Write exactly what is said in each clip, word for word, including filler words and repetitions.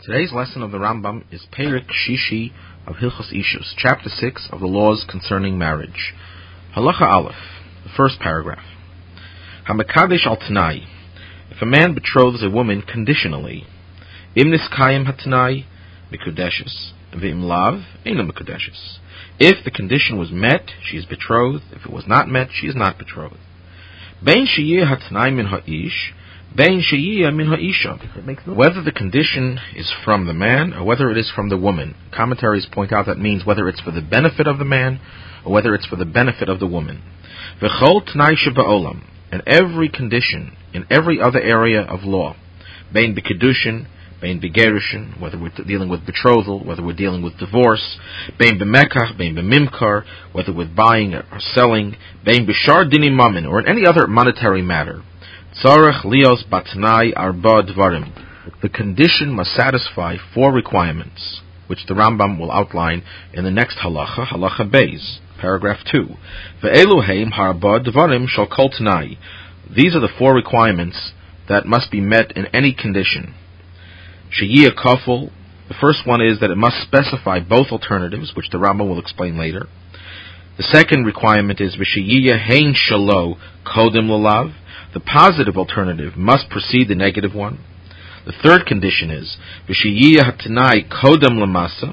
Today's lesson of the Rambam is Perik Shishi of Hilchos Ishus, chapter six of the laws concerning marriage. Halacha Aleph, the first paragraph. Hamakadesh al Tanai. If a man betroths a woman conditionally, Im niskayim hatanai mikudeshes, v'im lav eina mikudeshes. If the condition was met, she is betrothed. If it was not met, she is not betrothed. Bein sheyeh hatanai min ha'ish, bein sheyeh min ha'isha. Whether the condition is from the man or whether it is from the woman. Commentaries point out that means whether it's for the benefit of the man or whether it's for the benefit of the woman. V'chol tanai sheba'olam. And every condition in every other area of law, bein b'kedushin, bein b'gerushin, whether we're dealing with betrothal, whether we're dealing with divorce, bein b'mekach, bein b'mimkar, whether we're buying or selling, bein b'shar dini mamin, or in any other monetary matter, tzarech lios batnai arba dvarim. The condition must satisfy four requirements, which the Rambam will outline in the next halacha, halacha beis. Paragraph two. Ve'eluheim harba dvarim shal kol tanai. These are the four requirements that must be met in any condition. Sheyiyah kafel. The first one is that it must specify both alternatives, which the Rambam will explain later. The second requirement is v'sheyiyah hein shalo kodim lalav. The positive alternative must precede the negative one. The third condition is v'sheyiyah hatanai kodem lamasa,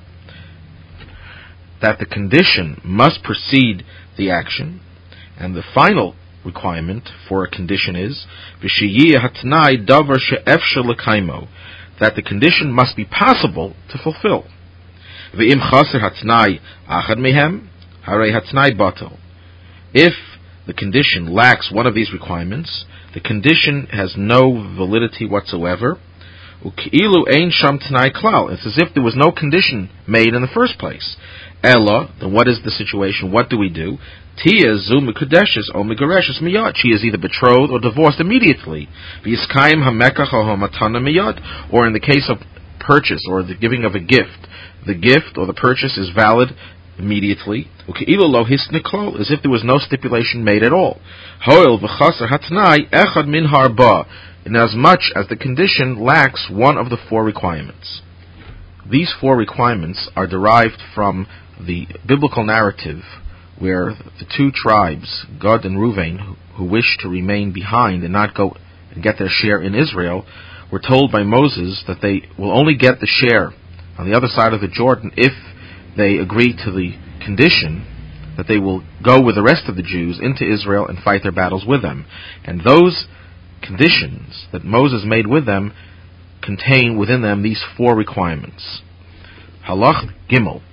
that the condition must precede the action. And the final requirement for a condition is v'sheyiyeh hatanai davar she'efshar l'kaimo, that the condition must be possible to fulfill. V'im chaser hatanai achad mehem harei hatanai batel. If the condition lacks one of these requirements, the condition has no validity whatsoever. U'ki'ilu ein sham tanai klal. It's as if there was no condition made in the first place. Ella, then what is the situation? What do we do? Tia zu mikudeshes o migareshes miyad. She is either betrothed or divorced immediately. V'yiskayim hamekach o hamatana miyad. Or in the case of purchase or the giving of a gift, the gift or the purchase is valid immediately. U'ki'ilu lo hisnikol, as if there was no stipulation made at all. Hoil v'chaser hatnai echad min harba, inasmuch as the condition lacks one of the four requirements. These four requirements are derived from the biblical narrative where the two tribes, Gad and Reuven, who, who wished to remain behind and not go and get their share in Israel, were told by Moses that they will only get the share on the other side of the Jordan if they agree to the condition that they will go with the rest of the Jews into Israel and fight their battles with them. And those conditions that Moses made with them contain within them these four requirements. Halach Gimel.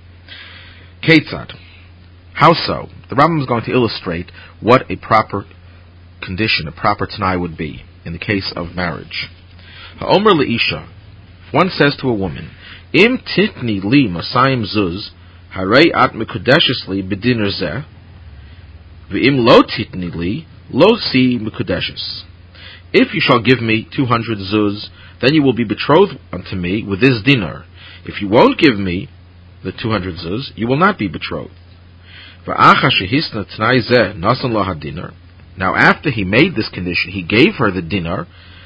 Ketzad. How so? The Rambam is going to illustrate what a proper condition, a proper tanai would be in the case of marriage. Ha'omer le'isha. If one says to a woman, Im titni li masayim zuz, harei at mikudeshes li b'diner zeh, v'im lo titni li, lo si mikudeshes. If you shall give me two hundred zuz, then you will be betrothed unto me with this dinar. If you won't give me the two hundred zuz, you will not be betrothed. Now after he made this condition, he gave her the dinar.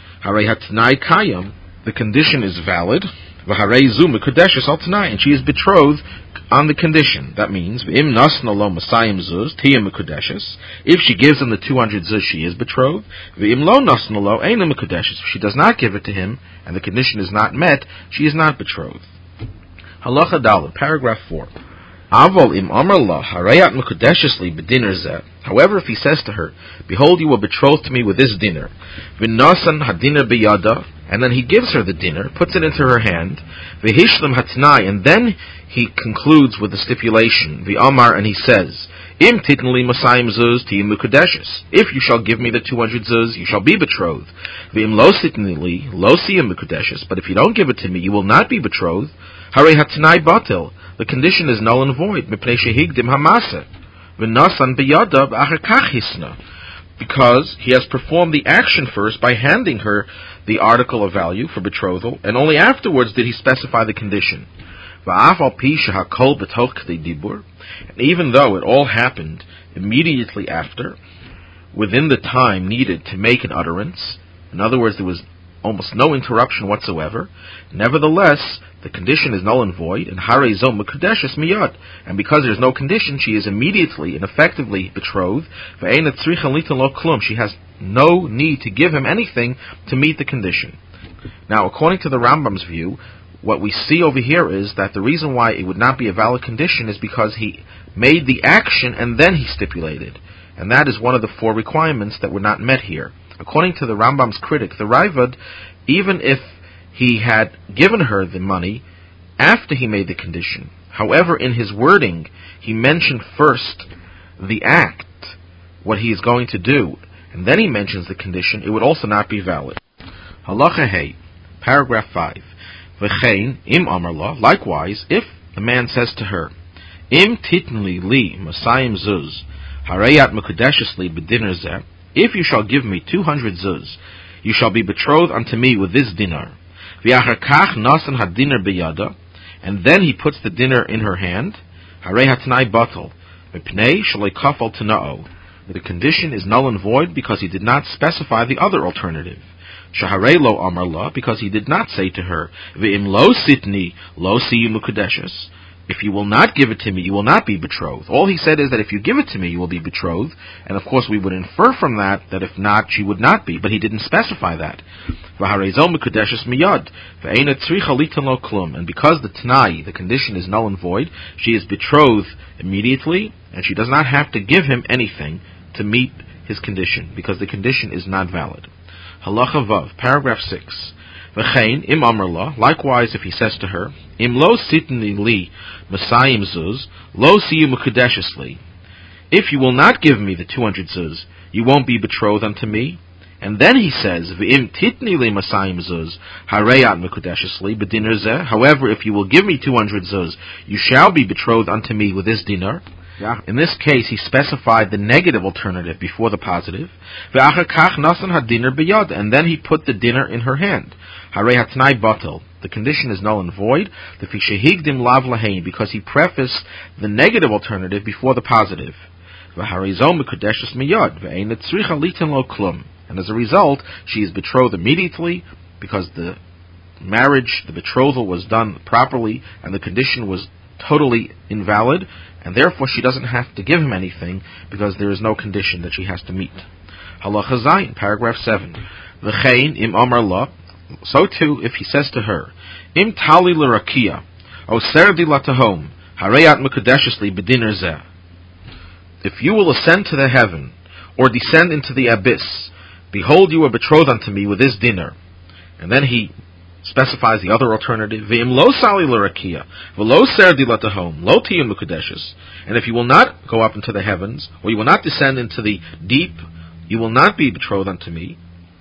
The condition is valid. And she is betrothed on the condition. That means, if she gives him the two hundred zuz, she is betrothed. If she does not give it to him, and the condition is not met, she is not betrothed. Halacha Dalet, paragraph four. However, if he says to her, behold, you were betrothed to me with this dinner, and then he gives her the dinner, puts it into her hand, and then he concludes with the stipulation, the Amar, and he says, Im titnli masayim zuz tiyim mikudeshes. If you shall give me the two hundred zuz, you shall be betrothed. V'im lo sitnli lo siyim mikudeshes. But if you don't give it to me, you will not be betrothed. Harei hatanai batil. The condition is null and void. Mipnei shehigdim hamasa v'nasan biyadav acher kach hisna. Because he has performed the action first by handing her the article of value for betrothal, and only afterwards did he specify the condition. And even though it all happened immediately after, within the time needed to make an utterance, in other words, there was almost no interruption whatsoever, nevertheless, the condition is null and void, and Harei Zo Mekudeshes Miyad. And because there's no condition, she is immediately and effectively betrothed. Ve'eina tzricha litan lo klum. She has no need to give him anything to meet the condition. Now, according to the Rambam's view, what we see over here is that the reason why it would not be a valid condition is because he made the action and then he stipulated. And that is one of the four requirements that were not met here. According to the Rambam's critic, the Ravad, even if he had given her the money after he made the condition, however, in his wording, he mentioned first the act, what he is going to do, and then he mentions the condition, it would also not be valid. Halacha Hey, paragraph five. V'chein im amar la. Likewise, if the man says to her, Im titnli li masayim zuz, harayat mekudeshes li b'dinner zeh. If you shall give me two hundred zuz, you shall be betrothed unto me with this dinar. V'achar kach nasan had-dinar biyada, and then he puts the dinner in her hand. Harei hatnai batal, mipnei shalei kafal tana'o. The condition is null and void because he did not specify the other alternative. Shaharei lo amar la, because he did not say to her, V'im lo sitni lo siyu mukudeshes. If you will not give it to me, you will not be betrothed. All he said is that if you give it to me, you will be betrothed. And of course we would infer from that that if not, she would not be. But he didn't specify that. And because the t'nai, the condition, is null and void, she is betrothed immediately, and she does not have to give him anything to meet his condition, because the condition is not valid. Halacha Vav, paragraph six. V'chein im amar la. Likewise, if he says to her, Im lo sitni li masayim zuz, lo siyu mekudeshes li. If you will not give me the two hundred zuz, you won't be betrothed unto me. And then he says, V'im titni li masayim zuz, hareyat mekudeshes li b'dinner zeh. However, if you will give me two hundred zuz, you shall be betrothed unto me with this dinar. Yeah. In this case, he specified the negative alternative before the positive. And then he put the dinner in her hand. The condition is null and void, because he prefaced the negative alternative before the positive. And as a result, she is betrothed immediately, because the marriage, the betrothal was done properly, and the condition was totally invalid, and therefore she doesn't have to give him anything, because there is no condition that she has to meet. Halacha Zayin, paragraph seven. V'chein im amar la. So too, if he says to her, Im tali l'rakia, o serdi latahom, hareyat mekudeshes li b'dinner zeh. If you will ascend to the heaven, or descend into the abyss, behold, you are betrothed unto me with this dinner. And then he specifies the other alternative, V'im lo sali l'rakia, v'lo serdi latahom, lo tiyu mekudeshes. And if you will not go up into the heavens, or you will not descend into the deep, you will not be betrothed unto me.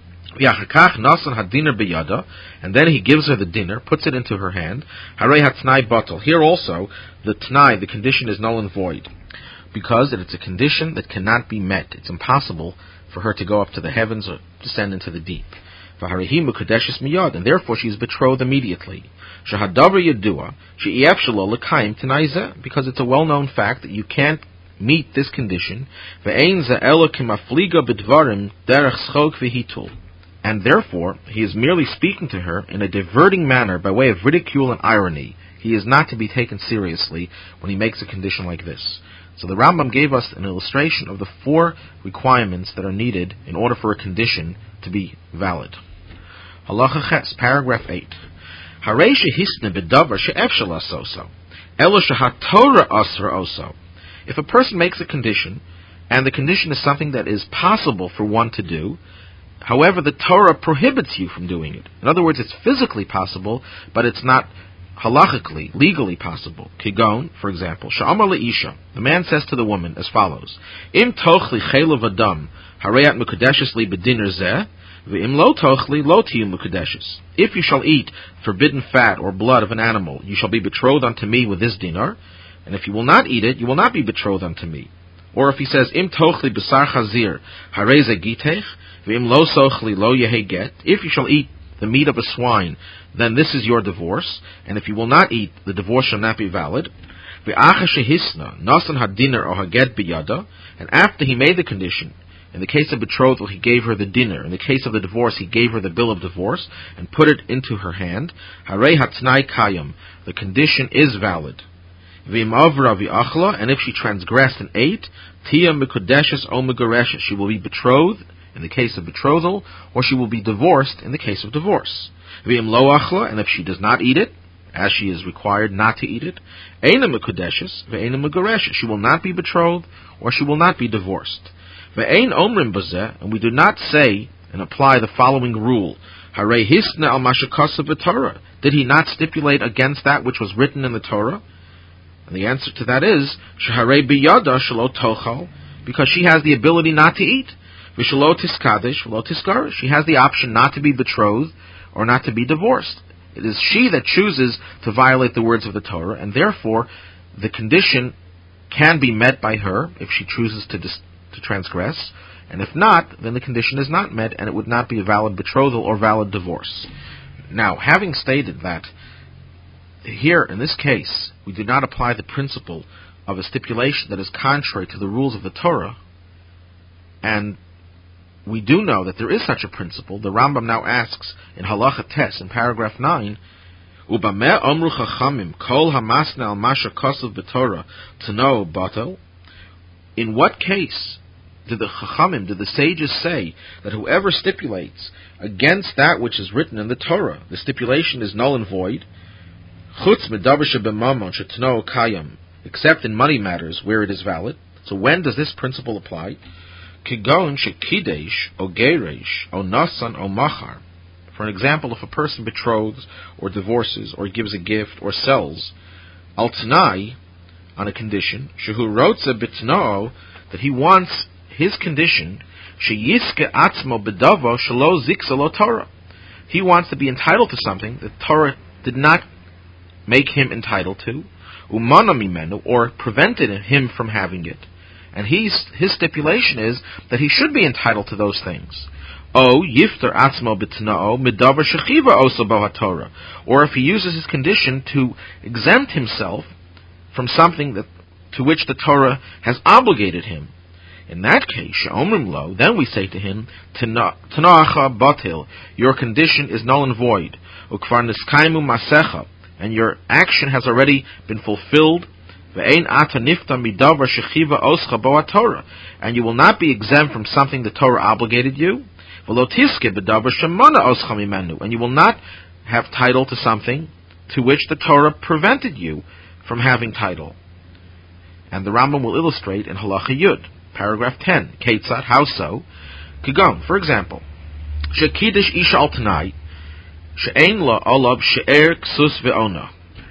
And then he gives her the dinner, puts it into her hand. Here also, the t'nai, the condition, is null and void, because it's a condition that cannot be met. It's impossible for her to go up to the heavens or descend into the deep. And therefore she is betrothed immediately. Because it's a well-known fact that you can't meet this condition. And therefore, he is merely speaking to her in a diverting manner by way of ridicule and irony. He is not to be taken seriously when he makes a condition like this. So the Rambam gave us an illustration of the four requirements that are needed in order for a condition to be valid. Halacha Ches, paragraph eight. Harei shehisne bedavar she'efshel asoso, elo shehatorah asra oso. If a person makes a condition, and the condition is something that is possible for one to do, however, the Torah prohibits you from doing it. In other words, it's physically possible, but it's not halachically, legally possible. Kigon, for example, Sha'amar le'isha, the man says to the woman as follows, Im tochli chelav adam, hareyat mekudeshes li b'dinner zeh, v'im lo tochli lo tiyu mekudeshes. If you shall eat forbidden fat or blood of an animal, you shall be betrothed unto me with this dinar, and if you will not eat it, you will not be betrothed unto me. Or if he says, Im tochli b'sar chazir, harei ze gitech, v'im lo sochli lo yehe get. If you shall eat the meat of a swine, then this is your divorce, and if you will not eat, the divorce shall not be valid. V'acha shehisna, nasan hadinar or haget biyada, and after he made the condition, In the case of betrothal, he gave her the dinner. In the case of the divorce, he gave her the bill of divorce and put it into her hand. Harei hatnai kayam. The condition is valid. V'im avra v'achla, and if she transgressed and ate, tia mikudeshes o megareshes. She will be betrothed in the case of betrothal, or she will be divorced in the case of divorce. V'im lo achla, and if she does not eat it, as she is required not to eat it, eina mikudeshes v'eina megareshes. She will not be betrothed, or she will not be divorced. Ve'ein omrim bazeh, and we do not say and apply the following rule: Harei hisna al mashakasav b'Torah. Did he not stipulate against that which was written in the Torah? And the answer to that is sheharei biyada shelo tochal, because she has the ability not to eat. V'shelo tiskadesh v'lo tiskarish. She has the option not to be betrothed or not to be divorced. It is she that chooses to violate the words of the Torah, and therefore the condition can be met by her if she chooses to dis- to transgress, and if not, then the condition is not met, and it would not be a valid betrothal or valid divorce. Now, having stated that, here, in this case, we do not apply the principle of a stipulation that is contrary to the rules of the Torah, and we do know that there is such a principle. The Rambam now asks in Halacha Tes, in paragraph nine, Ubameh omru chachamim kol hamasna al masha kosav b'Torah tano batel. In what case did the Chachamim, did the sages say that whoever stipulates against that which is written in the Torah, the stipulation is null and void, chutz medaber shebemamon shetno kayam, except in money matters where it is valid? So when does this principle apply? Kigon shekidesh o geresh o nasan o machar. For an example, if a person betroths or divorces or gives a gift or sells, al t'nai, on a condition, shehu rotze bitnao, that he wants his condition, sheyiske atzmo bedavo shelo ziksa lo Torah. He wants to be entitled to something that Torah did not make him entitled to, umana mimenu, or prevented him from having it. And he's, his stipulation is that he should be entitled to those things. O yifter atzmo bitnao medavar shechiva oso bo haTorah, or if he uses his condition to exempt himself from something that to which the Torah has obligated him. In that case, she'omrim lo, then we say to him, Tana'acha batil, your condition is null and void. Ukvar niskaimu masecha, and your action has already been fulfilled. Ve'ein ata nifta midavar shechiva oscha bo haTorah, and you will not be exempt from something the Torah obligated you. V'lo tiske bedavar shemana oscha mimenu, and you will not have title to something to which the Torah prevented you from having title. And the Rambam will illustrate in Halacha Yud, paragraph ten. Ketzad, how so? Kigom, for example, shekidish isha al tanai, she'ein la olav she'er ksus ve'ona.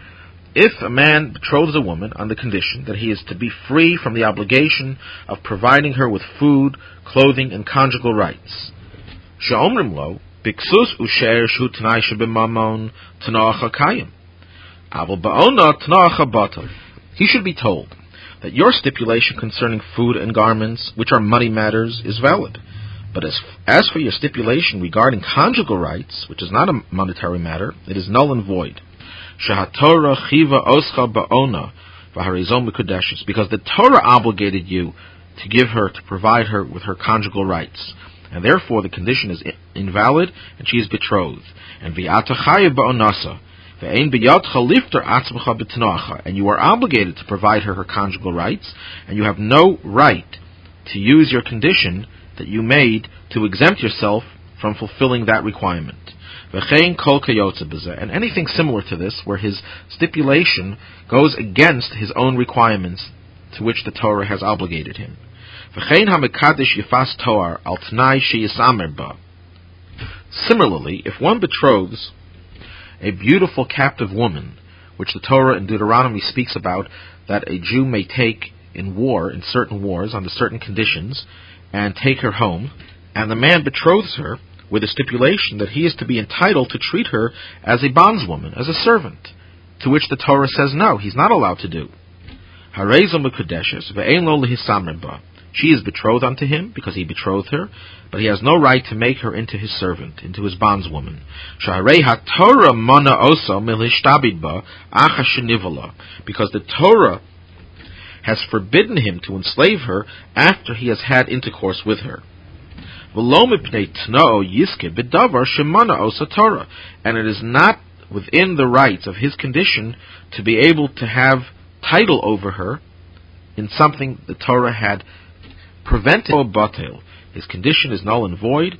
If a man betroths a woman on the condition that he is to be free from the obligation of providing her with food, clothing, and conjugal rights, she'omrim lo, biksus usher shu tanai shebimamon tana'acha kayim. Aval ba'ona tana'acha batal. He should be told that your stipulation concerning food and garments, which are money matters, is valid. But as, as for your stipulation regarding conjugal rights, which is not a monetary matter, it is null and void. Shehatorah chiva oscha ba'ona v'harizom mikudeshes, because the Torah obligated you to give her, to provide her with her conjugal rights, and therefore the condition is invalid, and she is betrothed. And v'ata chayev ba'onasa, and you are obligated to provide her her conjugal rights, and you have no right to use your condition that you made to exempt yourself from fulfilling that requirement. And anything similar to this, where his stipulation goes against his own requirements to which the Torah has obligated him. Similarly, if one betroths a beautiful captive woman, which the Torah in Deuteronomy speaks about, that a Jew may take in war, in certain wars, under certain conditions, and take her home, and the man betroths her with a stipulation that he is to be entitled to treat her as a bondswoman, as a servant, to which the Torah says no, he's not allowed to do. She is betrothed unto him, because he betrothed her, but he has no right to make her into his servant, into his bondswoman. Because the Torah has forbidden him to enslave her after he has had intercourse with her. And it is not within the rights of his condition to be able to have title over her in something the Torah had prevented. His condition is null and void.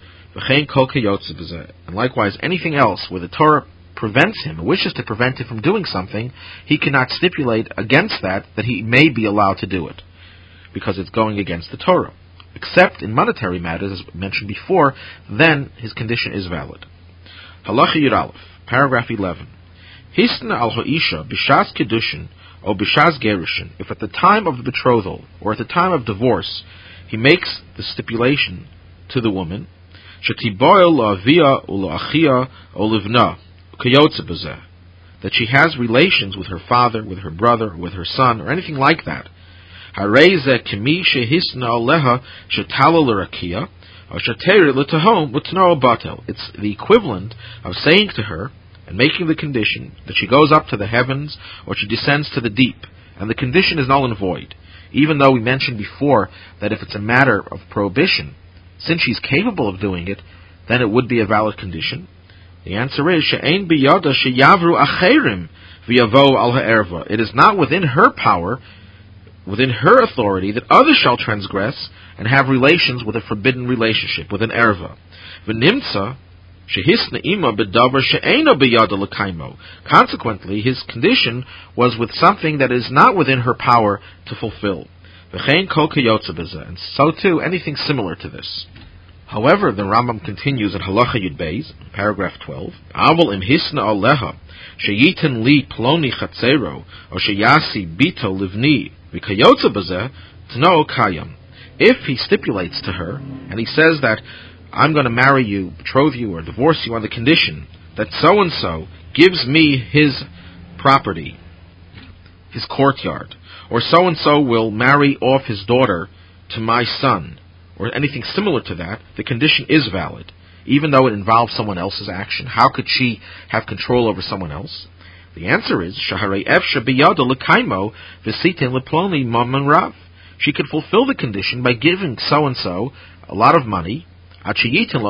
And likewise, anything else where the Torah prevents him, wishes to prevent him from doing something, he cannot stipulate against that, that he may be allowed to do it, because it's going against the Torah. Except in monetary matters, as mentioned before, then his condition is valid. Halacha Yud Aleph, paragraph eleven. Hisna al ha'isha b'shas kedushin or b'shas gerushin, if at the time of the betrothal or at the time of divorce he makes the stipulation to the woman, shetiboil la'avia u'la'achia u'livna kayotze b'zeh, that she has relations with her father, with her brother, with her son, or anything like that. Hareze kimi shehisna aleha shetala l'rakia or sheteri l'tahom l'tno batel. It's the equivalent of saying to her and making the condition that she goes up to the heavens or she descends to the deep, and the condition is null and void. Even though we mentioned before that if it's a matter of prohibition, since she's capable of doing it, then it would be a valid condition. The answer is she'ein biyada sheyavru acherim v'yavo al ha'erva. It is not within her power, within her authority, that others shall transgress and have relations with a forbidden relationship, with an erva. V'nimtza shehisna ima b'davar she'eino biyada l'kaimo. Consequently, his condition was with something that is not within her power to fulfill. V'chein kol kayotze b'zeh, and so too anything similar to this. However, the Rambam continues at Halacha Yud Beis, paragraph twelve. Aval im hisna aleha sheyiten li ploni chatzero or sheyasi bito livni v'kayotze b'zeh tno kayam. If he stipulates to her and he says that I'm going to marry you, betroth you, or divorce you on the condition that so and so gives me his property, his courtyard, or so and so will marry off his daughter to my son, or anything similar to that, the condition is valid, even though it involves someone else's action. How could she have control over someone else? The answer is shaharei efsha biyada l'kaimo v'sitin leploni mammon rav. She could fulfill the condition by giving so and so a lot of money, until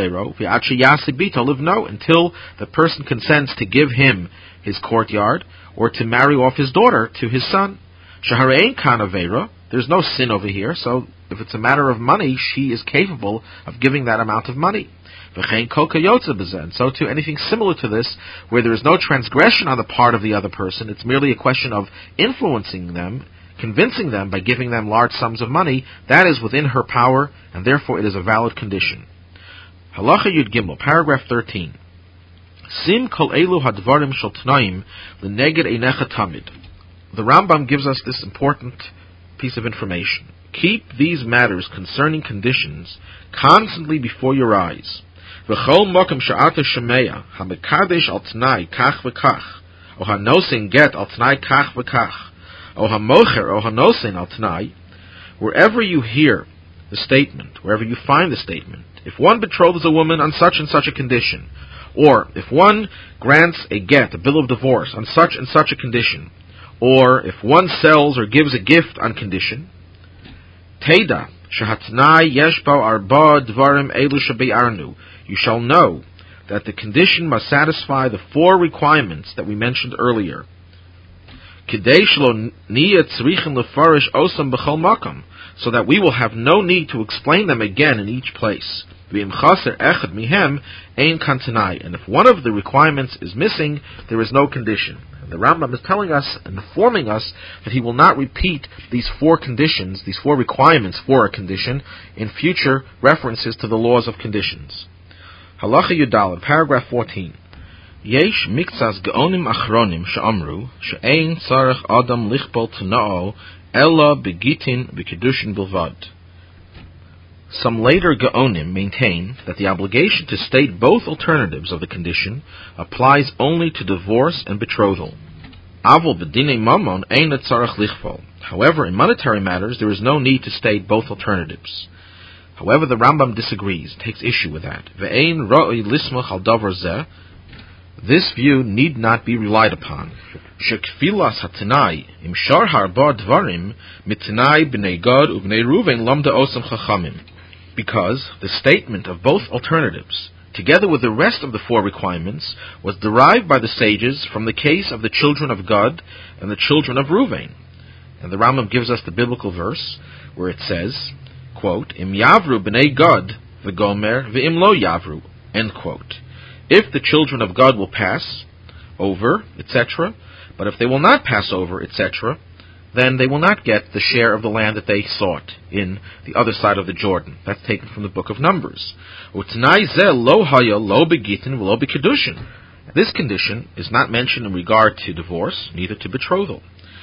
the person consents to give him his courtyard or to marry off his daughter to his son. There's no sin over here, so if it's a matter of money, she is capable of giving that amount of money. And so too, anything similar to this, where there is no transgression on the part of the other person, it's merely a question of influencing them, convincing them by giving them large sums of money, that is within her power, and therefore it is a valid condition. Halacha Yud Gimel, paragraph thirteen. Sim kol elu hadvarim shel tnaim l'neged einecha tamid. The Rambam gives us this important piece of information. Keep these matters concerning conditions constantly before your eyes. V'chol mokem she'ata shemeya hamekadesh al tnai kach v'kach, o hanosin get al tnai kach v'kach, O hamocher, o hanosin al tnai, wherever you hear the statement, wherever you find the statement, if one betroths a woman on such and such a condition, or if one grants a get, a bill of divorce, on such and such a condition, or if one sells or gives a gift on condition, Teda, shahatnai yeshbo arba dvarim elu shebe'arnu, you shall know that the condition must satisfy the four requirements that we mentioned earlier. So that we will have no need to explain them again in each place. And if one of the requirements is missing, there is no condition. And the Rambam is telling us, informing us, that he will not repeat these four conditions, these four requirements for a condition, in future references to the laws of conditions. Halacha Yudal, paragraph fourteen. Yesh mikzas geonim achronim she'amru she'ein tzarech adam lichbol t'na'o ella begitin b'kedushin bilvad. Some later geonim maintain that the obligation to state both alternatives of the condition applies only to divorce and betrothal. Avol b'dinei mamon ein tzarech lichbol. However, in monetary matters there is no need to state both alternatives. However, the Rambam disagrees, takes issue with that. Ve'ein ra'oi lismach al davar zeh. This view need not be relied upon. Shekfilas hatanai im shar harba dvarim mitnai b'nei Gad u'bnei Ruven lamda osam chachamim. because the statement of both alternatives, together with the rest of the four requirements, was derived by the sages from the case of the children of Gad and the children of Reuven. And the Rambam gives us the biblical verse where it says, quote, Im yavru b'nei Gad v'gomer v'im lo yavru, end quote. If the children of God will pass over, et cetera, but if they will not pass over, et cetera, then they will not get the share of the land that they sought in the other side of the Jordan. That's taken from the book of Numbers. This condition is not mentioned in regard to divorce, neither to betrothal.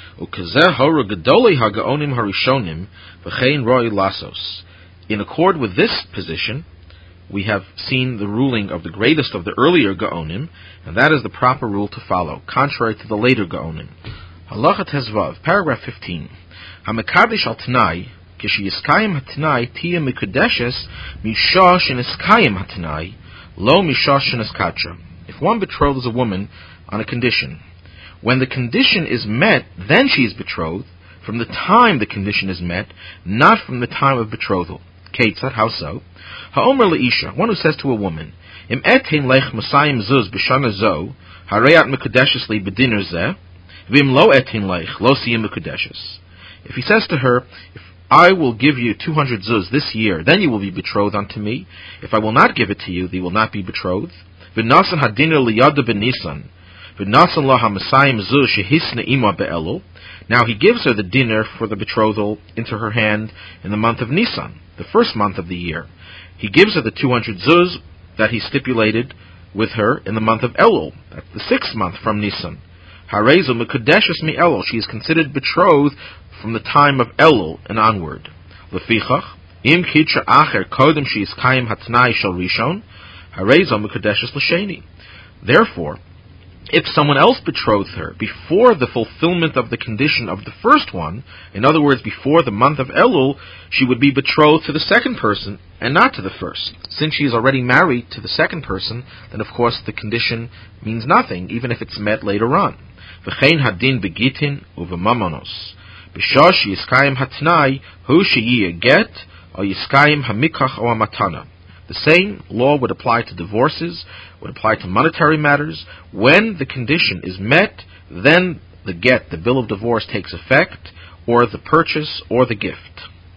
In accord with this position, we have seen the ruling of the greatest of the earlier Gaonim, and that is the proper rule to follow, contrary to the later Gaonim. Halacha Tezvav, paragraph fifteen. Hamekadish al Tanai, kishi yiskayim hatanai tia mikudeshes misha sheniskayim hatanai, lo misha sheniskacha. If one betroths a woman on a condition, when the condition is met, then she is betrothed, from the time the condition is met, not from the time of betrothal. Ketzad, how so? Ha'omer leisha, one who says to a woman, Im etin lech masayim zuz b'shana zo, hareyat mikudeshes li b'diner zeh, v'im lo etin lech, lo siyim mikudeshes. If he says to her, if I will give you two hundred zuz this year, then you will be betrothed unto me. If I will not give it to you, you will not be betrothed. V'nasan hadiner liyada b'nisan, v'nasan lo ha'masayim zuz shehisna ima be'elul. Now he gives her the dinner for the betrothal into her hand in the month of Nisan, the first month of the year. He gives her the two hundred zuz that he stipulated with her in the month of Elul, that's the sixth month from Nisan. Harezu mikudeshes mi Elul, she is considered betrothed from the time of Elul and onward. Lefichach, im kitra acher kodem she is kayim hatnai shel rishon, harezu mikudeshes l'sheni. Therefore, if someone else betrothed her before the fulfillment of the condition of the first one, in other words, before the month of Elul, she would be betrothed to the second person and not to the first. Since she is already married to the second person, then of course the condition means nothing, even if it's met later on. V'chein hadin begitin uvemamonos. B'shash yiskayim hatnai hu sheyi get or yiskayim hamikach or matana. The same law would apply to divorces, would apply to monetary matters. When the condition is met, then the get, the bill of divorce, takes effect, or the purchase, or the gift.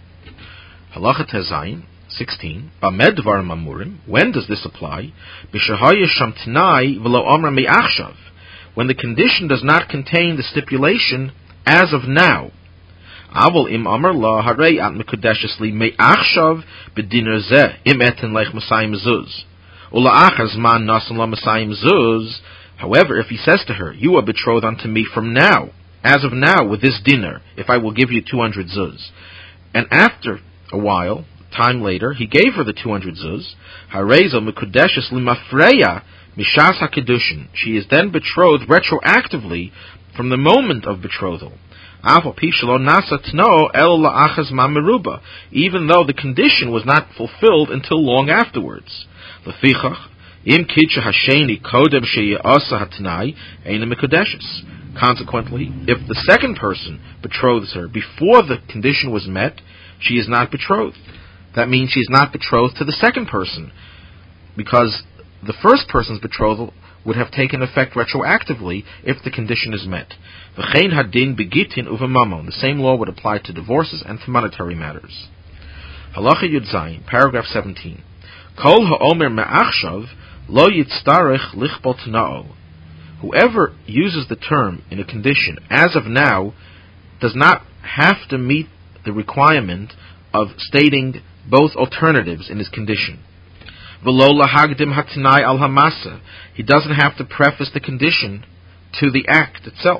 Halacha Tezayin, sixteen. Bamed dvarim amurim. When does this apply? B'shehaya sham t'nai v'lo amra me'achshav. When the condition does not contain the stipulation, as of now. Avol im amar la harei at mikudeshes li me'achshav b'diner zeh im eten lech masayim zuz. Ula achaz man nasan la masayim zuz. However, if he says to her, you are betrothed unto me from now, as of now, with this dinner, if I will give you two hundred zuz. And after a while, time later, he gave her the two hundred zuz. Harezo mikudeshes li mafreya mishas hakedushin. She is then betrothed retroactively from the moment of betrothal. Even though the condition was not fulfilled until long afterwards. Consequently, if the second person betroths her before the condition was met, she is not betrothed. That means she is not betrothed to the second person, because the first person's betrothal would have taken effect retroactively if the condition is met. V'chein hadin begitin uvemamon. The same law would apply to divorces and to monetary matters. Halacha Yud Zayin, paragraph seventeen. Kol ha'omer me'achshav lo yitztarech lichbot na'o. Whoever uses the term in a condition as of now does not have to meet the requirement of stating both alternatives in his condition. He doesn't have to preface the condition to the act itself.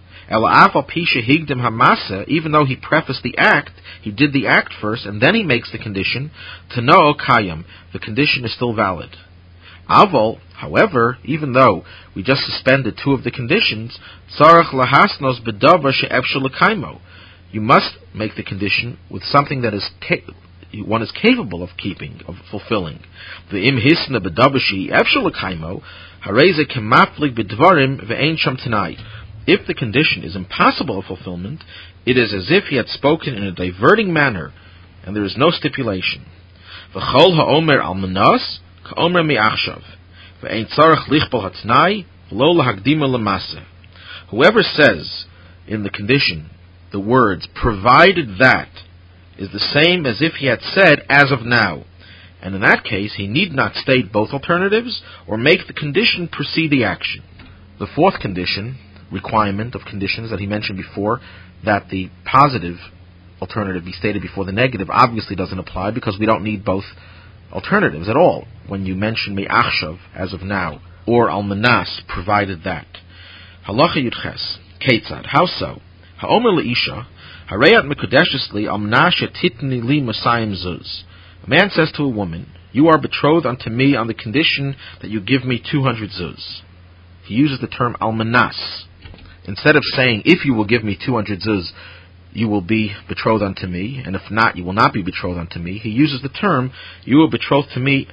Even though he prefaced the act, he did the act first, and then he makes the condition. Tano kayam, the condition is still valid. Avol, however, even though we just suspended two of the conditions, tzarach lahasnos bedavar she'efshel l'kaimo. You must make the condition with something that is ca- one is capable of keeping, of fulfilling. The im hisna bedabashi efshel l'kaimo hareze kemaflig bedvarim ve'ein sham t'nai. If the condition is impossible of fulfillment, it is as if he had spoken in a diverting manner, and there is no stipulation. V'chol ha'omer almanas ka'omer mi'achshav. V'ein tzarech lichbol hatnai v'lo lahagdima l'maseh. Whoever says in the condition the words provided that is the same as if he had said as of now, and in that case he need not state both alternatives or make the condition precede the action. The fourth condition, requirement of conditions that he mentioned before, that the positive alternative be stated before the negative, obviously doesn't apply because we don't need both alternatives at all when you mention me'achshav, as of now, or almanas, provided that. Halacha Yudches, Ketzad, how so? Ha'omer le'isha, hareyat mekudeshes li amna shetitni li masayim zuz. A man says to a woman, you are betrothed unto me on the condition that you give me two hundred zuz. He uses the term almanas. Instead of saying, if you will give me two hundred zuz, you will be betrothed unto me, and if not, you will not be betrothed unto me. He uses the term, you are betrothed to me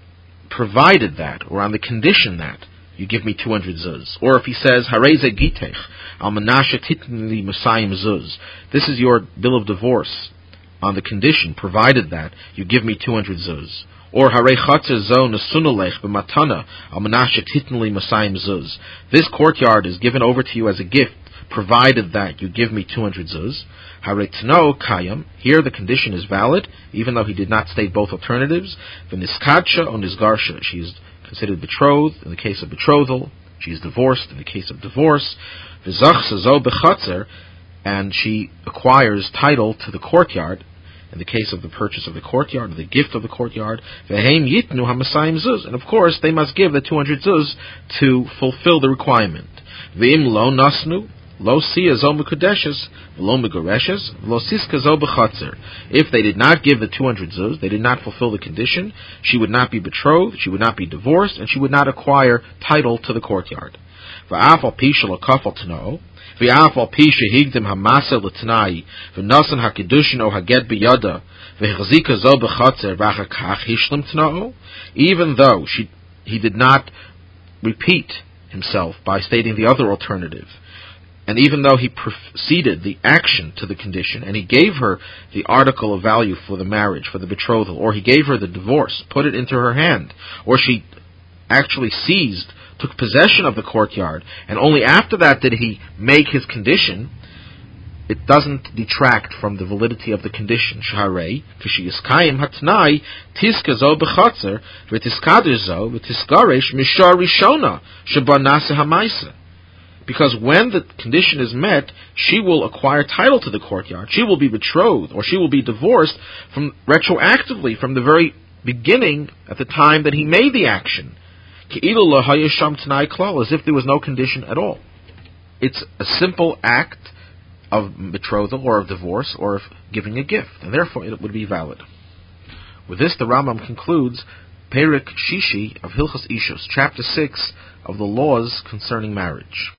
provided that, or on the condition that you give me two hundred zuz. Or if he says, Hareze gitech, almanasha titni masayim zuz. This is your bill of divorce, on the condition, provided that you give me two hundred zuz. Or Hare chatzer zo nesunalech b'matana almanasha titni masayim zuz. This courtyard is given over to you as a gift, provided that you give me two hundred zuz. Hare tno kayam. Here the condition is valid, even though he did not state both alternatives. V'niskadsha or nisgarsha. She is considered betrothed in the case of betrothal. She is divorced in the case of divorce. V'zachsa zo b'chatzer. And she acquires title to the courtyard in the case of the purchase of the courtyard, or the gift of the courtyard. V'heim yitnu hamasayim zuz. And of course, they must give the two hundred zuz to fulfill the requirement. V'im lo nasnu. Lo siya zo mekudeshes, lo megoreshes, lo siska zo b'chatzer. If they did not give the two hundred zuz, they did not fulfill the condition, she would not be betrothed, she would not be divorced, and she would not acquire title to the courtyard. V'af al pi shelo kafal tno, v'af al pi shehigdim hamasa l'tnai, v'nasan hakidushin o haget b'yada, v'hechzika zo b'chatzer v'achakach hishlim tno. Even though she, he did not repeat himself by stating the other alternative, and even though he preceded the action to the condition, and he gave her the article of value for the marriage, for the betrothal, or he gave her the divorce, put it into her hand, or she actually seized, took possession of the courtyard, and only after that did he make his condition, it doesn't detract from the validity of the condition. Shaharei, k'shiyискayim hatnai, tiska zo b'chatzer, v'tiskader zo, v'tiskaresh mishar rishona, sheba nase hamaisa. Because when the condition is met, she will acquire title to the courtyard. She will be betrothed, or she will be divorced from retroactively from the very beginning, at the time that he made the action. As if there was no condition at all. It's a simple act of betrothal, or of divorce, or of giving a gift, and therefore it would be valid. With this, the Rambam concludes Perek Shishi of Hilchos Ishus, chapter six of the laws concerning marriage.